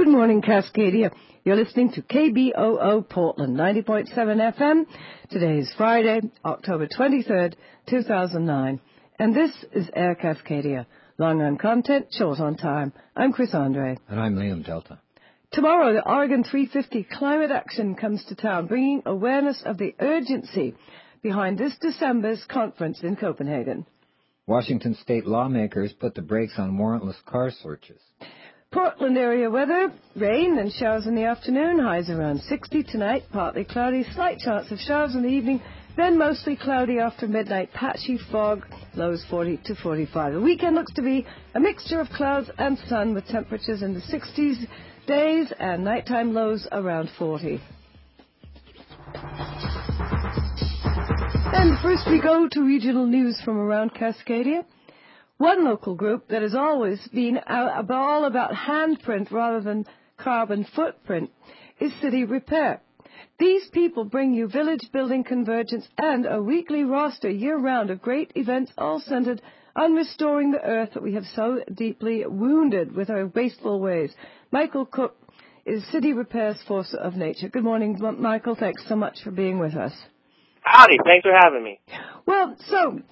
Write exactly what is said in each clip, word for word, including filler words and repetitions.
morning, Cascadia. You're listening to K B O O Portland, ninety point seven F M. Today is Friday, October twenty-third, two thousand nine. And this is Air Cascadia. Long on content, short on time. I'm Chris Andre. And I'm Liam Delta. Tomorrow, the Oregon three fifty Climate Action comes to town, bringing awareness of the urgency behind this December's conference in Copenhagen. Washington state lawmakers put the brakes on warrantless car searches. Portland area weather, rain and showers in the afternoon, highs around sixty tonight, partly cloudy, slight chance of showers in the evening, then mostly cloudy after midnight, patchy fog, lows forty to forty-five. The weekend looks to be a mixture of clouds and sun with temperatures in the sixties days and nighttime lows around forty. And first we go to regional news from around Cascadia. One local group that has always been all about handprint rather than carbon footprint is City Repair. These people bring you village building convergence and a weekly roster year-round of great events all centered on restoring the earth that we have so deeply wounded with our wasteful ways. Michael Cook is City Repair's force of nature. Good morning, Michael. Thanks so much for being with us. Howdy. Thanks for having me. Well, so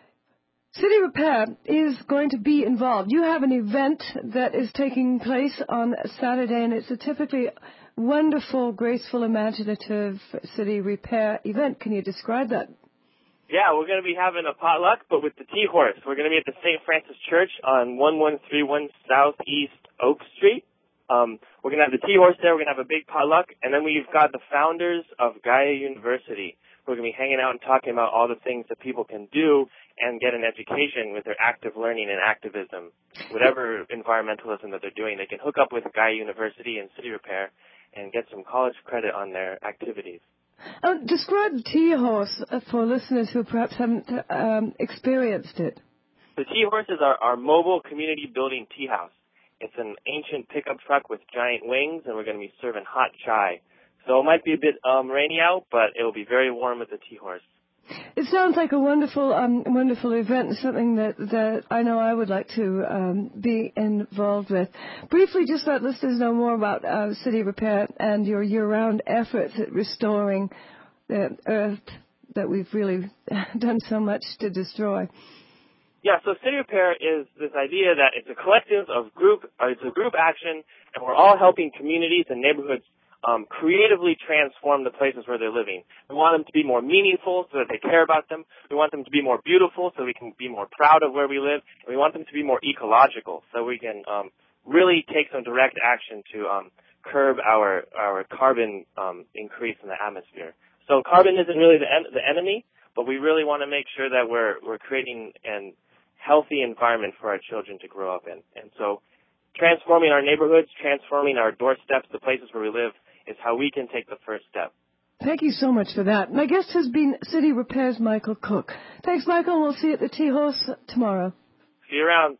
City Repair is going to be involved. You have an event that is taking place on Saturday, and it's a typically wonderful, graceful, imaginative City Repair event. Can you describe that? Yeah, we're going to be having a potluck, but with the T-Horse. We're going to be at the Saint Francis Church on one one three one Southeast Oak Street. Um, we're going to have the T-Horse there. We're going to have a big potluck, and then we've got the founders of Gaia University. We're going to be hanging out and talking about all the things that people can do and get an education with their active learning and activism. Whatever environmentalism that they're doing, they can hook up with Gaia University and City Repair and get some college credit on their activities. Uh, describe the T-Horse for listeners who perhaps haven't um, experienced it. The T-Horse is our, our mobile community building tea house. It's an ancient pickup truck with giant wings, and we're going to be serving hot chai. So it might be a bit um, rainy out, but it'll be very warm at the T-Horse. It sounds like a wonderful, um, wonderful event, something that, that I know I would like to um, be involved with. Briefly, just let listeners know more about uh, City Repair and your year-round efforts at restoring the earth that we've really done so much to destroy. Yeah, so City Repair is this idea that it's a collective of group, or it's a group action, and we're all helping communities and neighborhoods Um, creatively transform the places where they're living. We want them to be more meaningful so that they care about them. We want them to be more beautiful so we can be more proud of where we live. And we want them to be more ecological so we can um, really take some direct action to um, curb our our carbon um, increase in the atmosphere. So carbon isn't really the, en- the enemy, but we really want to make sure that we're we're creating a healthy environment for our children to grow up in. And so transforming our neighborhoods, transforming our doorsteps, the places where we live, is how we can take the first step. Thank you so much for that. My guest has been City Repair's Michael Cook. Thanks, Michael. We'll see you at the T-Horse tomorrow. See you around.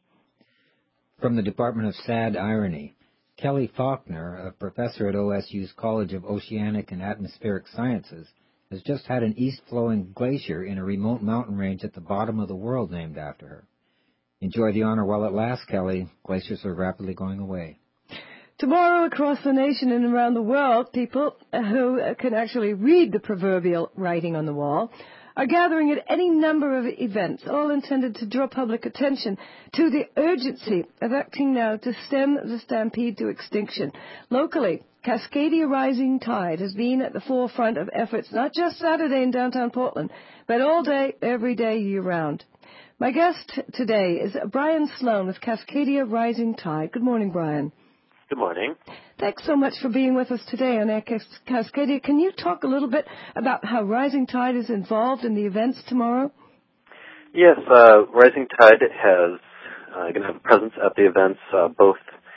From the Department of Sad Irony, Kelly Faulkner, a professor at O S U's College of Oceanic and Atmospheric Sciences, has just had an east-flowing glacier in a remote mountain range at the bottom of the world named after her. Enjoy the honor while it lasts, Kelly. Glaciers are rapidly going away. Tomorrow, across the nation and around the world, people who can actually read the proverbial writing on the wall are gathering at any number of events, all intended to draw public attention to the urgency of acting now to stem the stampede to extinction. Locally, Cascadia Rising Tide has been at the forefront of efforts not just Saturday in downtown Portland, but all day, every day, year-round. My guest today is Brian Sloan with Cascadia Rising Tide. Good morning, Brian. Good morning. Thanks so much for being with us today on Air Cascadia. Can you talk a little bit about how Rising Tide is involved in the events tomorrow? Yes, uh, Rising Tide has uh, going to have a presence at the events, uh, both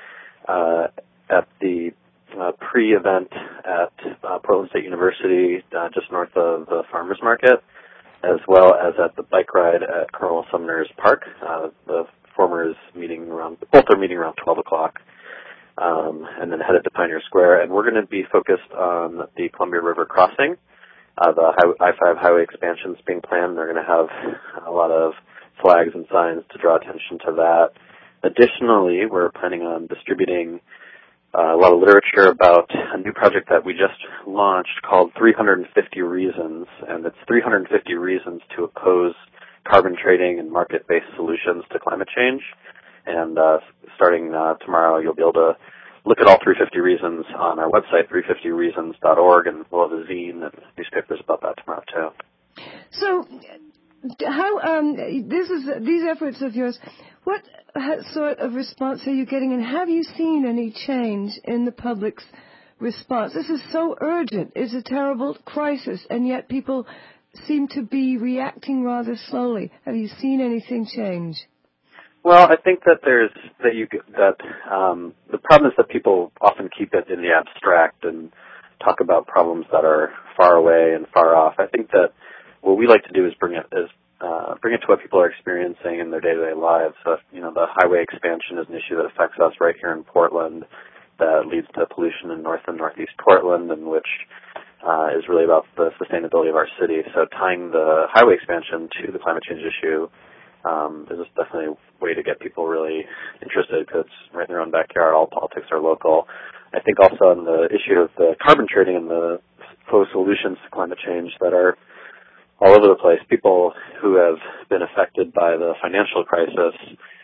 uh, at the uh, pre-event at uh, Portland State University, uh, just north of the Farmers Market, as well as at the bike ride at Colonel Sumner's Park. Uh, the former is meeting around, both are meeting around twelve o'clock. Um, and then headed to Pioneer Square. And we're going to be focused on the Columbia River crossing. Uh, the I five highway expansion is being planned. They're going to have a lot of flags and signs to draw attention to that. Additionally, we're planning on distributing uh, a lot of literature about a new project that we just launched called three hundred fifty Reasons, and it's three hundred fifty reasons to oppose carbon trading and market-based solutions to climate change. And uh, starting uh, tomorrow, you'll be able to look at all three hundred fifty reasons on our website, three fifty reasons dot org, and we'll have a zine and newspapers about that tomorrow, too. So, how um, this is these efforts of yours, what sort of response are you getting, and have you seen any change in the public's response? This is so urgent. It's a terrible crisis, and yet people seem to be reacting rather slowly. Have you seen anything change? Well, I think that there's that you that um, the problem is that people often keep it in the abstract and talk about problems that are far away and far off. I think that what we like to do is bring it is uh, bring it to what people are experiencing in their day-to-day lives. So, you know, the highway expansion is an issue that affects us right here in Portland, that leads to pollution in North and Northeast Portland, and which uh, is really about the sustainability of our city. So, tying the highway expansion to the climate change issue Um, is definitely a way to get people really interested, because it's right in their own backyard. All politics are local. I think also on the issue of the carbon trading and the proposed solutions to climate change that are all over the place, people who have been affected by the financial crisis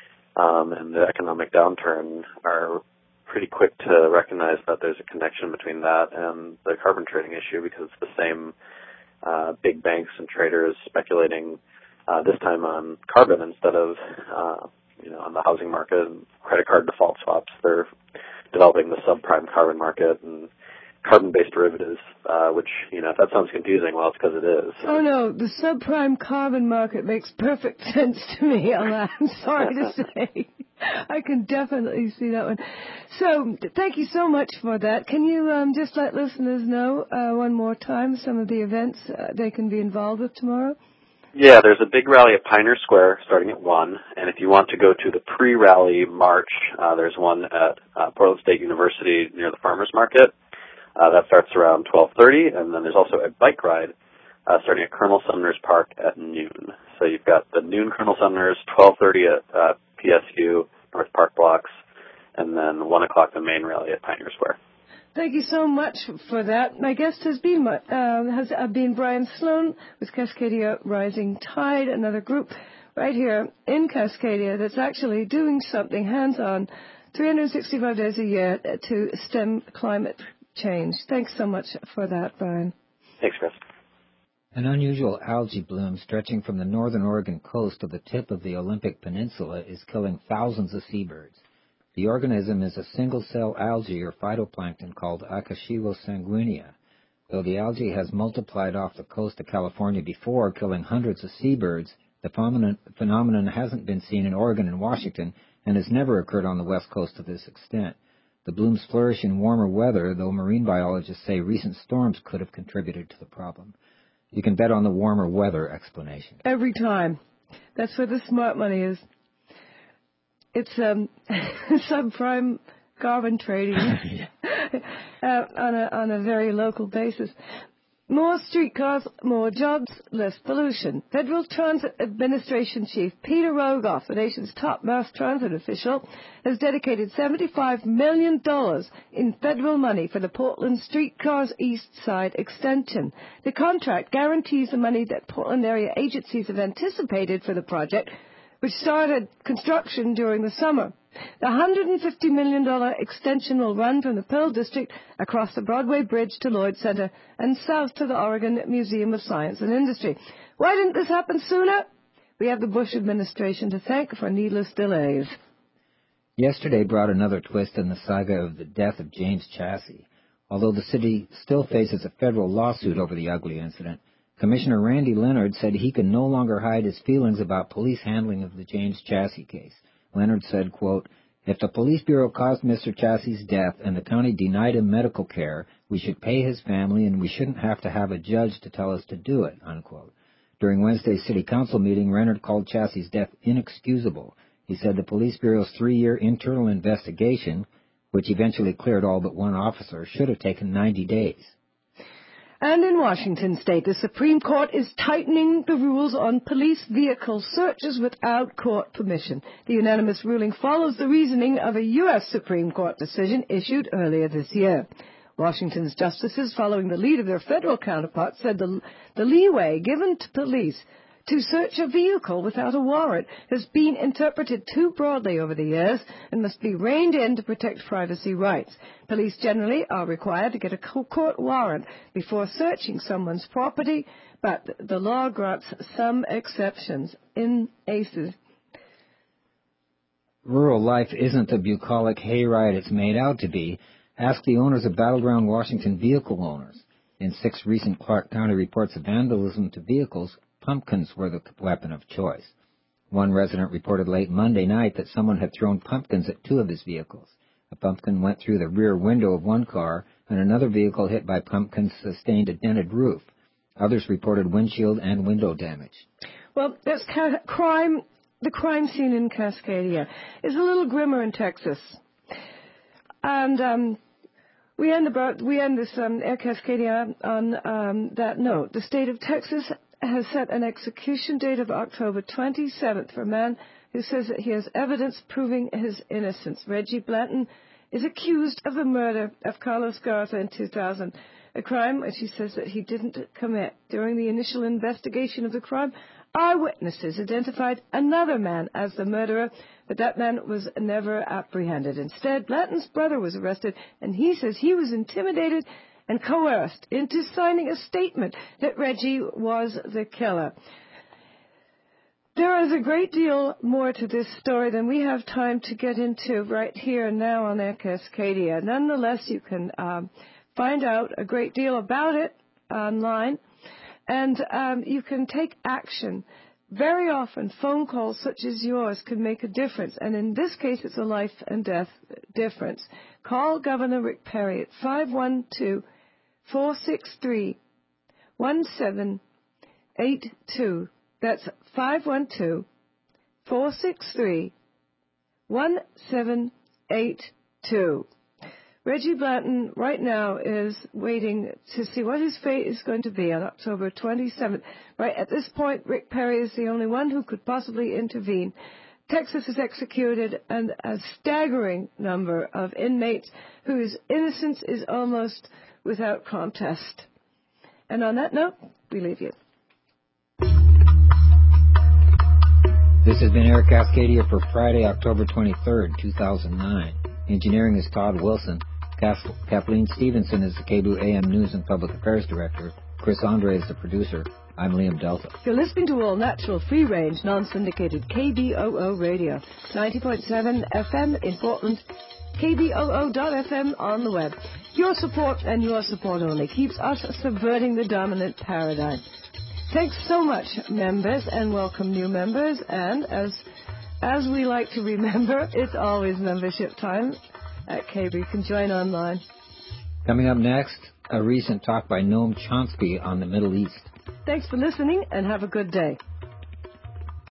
um, and the economic downturn are pretty quick to recognize that there's a connection between that and the carbon trading issue, because it's the same uh, big banks and traders speculating Uh, this time on carbon instead of, uh, you know, on the housing market and credit card default swaps. They're developing the subprime carbon market and carbon-based derivatives, uh, which, you know, if that sounds confusing, well, it's because it is. Oh, no, the subprime carbon market makes perfect sense to me, Alan. I'm sorry to say. I can definitely see that one. So, thank you so much for that. Can you um, just let listeners know uh, one more time some of the events uh, they can be involved with tomorrow? Yeah, there's a big rally at Pioneer Square starting at one, and if you want to go to the pre-rally march, uh, there's one at uh, Portland State University near the Farmers Market. Uh, that starts around twelve thirty, and then there's also a bike ride uh, starting at Colonel Sumner's Park at noon. So you've got the noon Colonel Sumner's, twelve thirty at uh, P S U, North Park Blocks, and then one o'clock the main rally at Pioneer Square. Thank you so much for that. My guest has been uh, has been Brian Sloan with Cascadia Rising Tide, another group right here in Cascadia that's actually doing something hands-on three hundred sixty-five days a year to stem climate change. Thanks so much for that, Brian. Thanks, Chris. An unusual algae bloom stretching from the northern Oregon coast to the tip of the Olympic Peninsula is killing thousands of seabirds. The organism is a single-cell algae or phytoplankton called Akashiwa sanguinea. Though the algae has multiplied off the coast of California before, killing hundreds of seabirds, the phenomenon hasn't been seen in Oregon and Washington and has never occurred on the west coast to this extent. The blooms flourish in warmer weather, though marine biologists say recent storms could have contributed to the problem. You can bet on the warmer weather explanation. Every time. That's where the smart money is. It's um, subprime carbon trading uh, on a on a very local basis. More streetcars, more jobs, less pollution. Federal Transit Administration Chief Peter Rogoff, the nation's top mass transit official, has dedicated seventy-five million dollars in federal money for the Portland Streetcars East Side extension. The contract guarantees the money that Portland area agencies have anticipated for the project, which started construction during the summer. The one hundred fifty million dollars extension will run from the Pearl District across the Broadway Bridge to Lloyd Center and south to the Oregon Museum of Science and Industry. Why didn't this happen sooner? We have the Bush administration to thank for needless delays. Yesterday brought another twist in the saga of the death of James Chassie. Although the city still faces a federal lawsuit over the ugly incident, Commissioner Randy Leonard said he can no longer hide his feelings about police handling of the James Chassie case. Leonard said, quote, "If the police bureau caused Mister Chassie's death and the county denied him medical care, we should pay his family and we shouldn't have to have a judge to tell us to do it," unquote. During Wednesday's city council meeting, Leonard called Chassie's death inexcusable. He said the police bureau's three-year internal investigation, which eventually cleared all but one officer, should have taken ninety days. And in Washington state, the Supreme Court is tightening the rules on police vehicle searches without court permission. The unanimous ruling follows the reasoning of a U S Supreme Court decision issued earlier this year. Washington's justices, following the lead of their federal counterparts, said the, the leeway given to police to search a vehicle without a warrant has been interpreted too broadly over the years and must be reined in to protect privacy rights. Police generally are required to get a court warrant before searching someone's property, but the law grants some exceptions. In A C E S, rural life isn't the bucolic hayride it's made out to be. Ask the owners of battleground Washington vehicle owners. In six recent Clark County reports of vandalism to vehicles, pumpkins were the weapon of choice. One resident reported late Monday night that someone had thrown pumpkins at two of his vehicles. A pumpkin went through the rear window of one car, and another vehicle hit by pumpkins sustained a dented roof. Others reported windshield and window damage. Well, this ca- crime, the crime scene in Cascadia is a little grimmer in Texas. And um, we end about we end this um, Air Cascadia on um, that note. The state of Texas has set an execution date of October twenty-seventh for a man who says that he has evidence proving his innocence. Reggie Blanton is accused of the murder of Carlos Garza in two thousand, a crime which he says that he didn't commit. During the initial investigation of the crime, eyewitnesses identified another man as the murderer, but that man was never apprehended. Instead, Blanton's brother was arrested, and he says he was intimidated and coerced into signing a statement that Reggie was the killer. There is a great deal more to this story than we have time to get into right here and now on Air Cascadia. Nonetheless, you can um, find out a great deal about it online, and um, you can take action. Very often, phone calls such as yours can make a difference, and in this case, it's a life and death difference. Call Governor Rick Perry at five one two, four six three, one seven eight two. That's five one two, four six three, one seven eight two. Reggie Blanton right now is waiting to see what his fate is going to be on October twenty-seventh. Right at this point, Rick Perry is the only one who could possibly intervene. Texas has executed an, a staggering number of inmates whose innocence is almost without contest. And on that note, we leave you. This has been Air Cascadia for Friday, October twenty-third, two thousand nine. Engineering is Todd Wilson. Kathleen Stevenson is the K B O A M News and Public Affairs Director. Chris Andre is the producer. I'm Liam Delta. You're listening to all natural, free-range, non-syndicated K B O O radio. ninety point seven F M in Portland, K B O O dot F M on the web. Your support and your support only keeps us subverting the dominant paradigm. Thanks so much, members, and welcome new members. And as as we like to remember, it's always membership time at K B. You can join online. Coming up next, a recent talk by Noam Chomsky on the Middle East. Thanks for listening, and have a good day.